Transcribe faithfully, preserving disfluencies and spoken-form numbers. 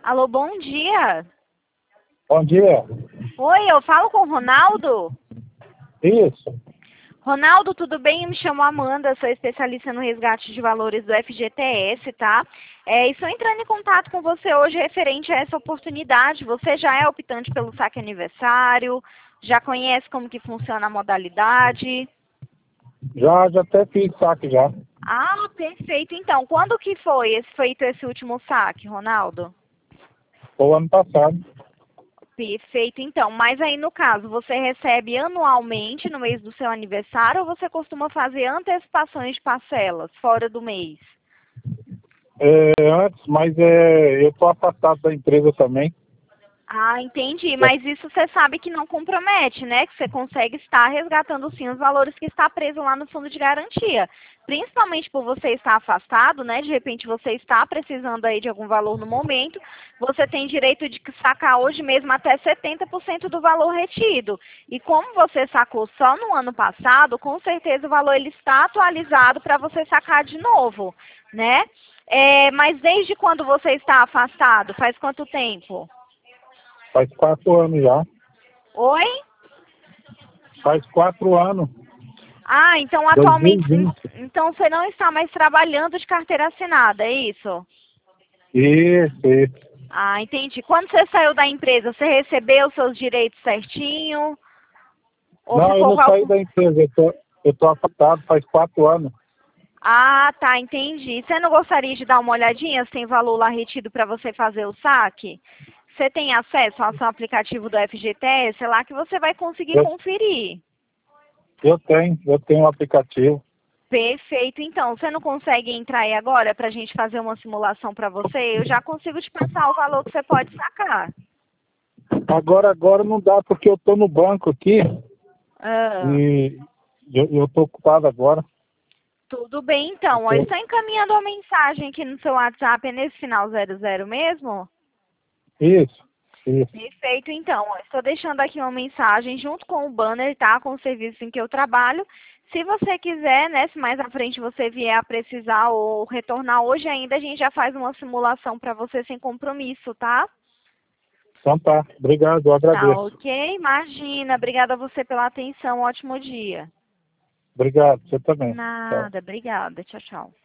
Alô, bom dia. Bom dia. Oi, eu falo com o Ronaldo? Isso. Ronaldo, tudo bem? Eu me chamo Amanda, sou especialista no resgate de valores do F G T S, tá? É, estou entrando em contato com você hoje referente a essa oportunidade. Você já é optante pelo saque aniversário? Já conhece como que funciona a modalidade? Já, já até fiz saque já. Ah, perfeito. Então, quando que foi esse, feito esse último saque, Ronaldo? Foi o ano passado. Perfeito, então. Mas aí, no caso, você recebe anualmente no mês do seu aniversário ou você costuma fazer antecipações de parcelas fora do mês? É, antes, mas é, eu tô afastado da empresa também. Ah, entendi. Mas isso você sabe que não compromete, né? Que você consegue estar resgatando sim os valores que está preso lá no fundo de garantia. Principalmente por você estar afastado, né? De repente você está precisando aí de algum valor no momento, você tem direito de sacar hoje mesmo até setenta por cento do valor retido. E como você sacou só no ano passado, com certeza o valor ele está atualizado para você sacar de novo, né? É, mas desde quando você está afastado? Faz quanto tempo? Faz quatro anos já. Oi? Faz quatro anos. Ah, então atualmente, dois mil e vinte. então você não está mais trabalhando de carteira assinada, é isso? Isso, isso. Ah, entendi. Quando você saiu da empresa, você recebeu seus direitos certinho? Ou Não, eu ficou não com saí algum... da empresa. Eu tô, eu tô afastado faz quatro anos. Ah, tá, entendi. Você não gostaria de dar uma olhadinha se tem valor lá retido para você fazer o saque? Você tem acesso ao seu aplicativo do F G T S? É lá que você vai conseguir Eu, conferir. eu tenho, eu tenho um aplicativo. Perfeito. Então, você não consegue entrar aí agora para a gente fazer uma simulação para você? Eu já consigo te passar o valor que você pode sacar. Agora, agora não dá porque eu tô no banco aqui Ah, e eu, eu tô ocupado agora. tudo bem, então. Eu estou encaminhando uma mensagem aqui no seu WhatsApp. É nesse final zero zero mesmo? Isso, isso. Perfeito, então. Eu estou deixando aqui uma mensagem junto com o banner, tá? Com o serviço em que eu trabalho. Se você quiser, né, se mais à frente você vier a precisar ou retornar hoje ainda, a gente já faz uma simulação para você sem compromisso, tá? Então tá. Obrigado, eu Tá, agradeço. ok? Imagina. Obrigada a você pela atenção. Ótimo dia. Obrigado, você também. Tchau. Nada. Obrigada. Tchau, tchau.